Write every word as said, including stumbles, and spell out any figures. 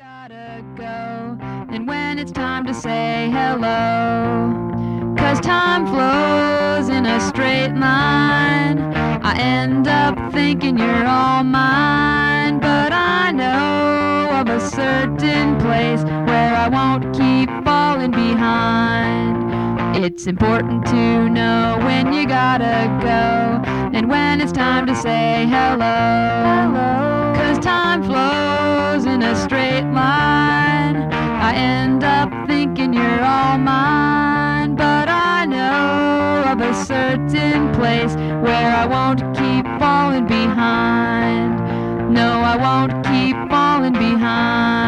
gotta go, and when it's time to say hello, 'cause time flows in a straight line. I end up thinking you're all mine, but I know of a certain place where I won't keep falling behind. It's important to know when you gotta go, and when it's time to say hello, hello. 'Cause time flows in a straight line. I end up thinking you're all mine, but I know of a certain place where I won't keep falling behind. No, I won't keep falling behind.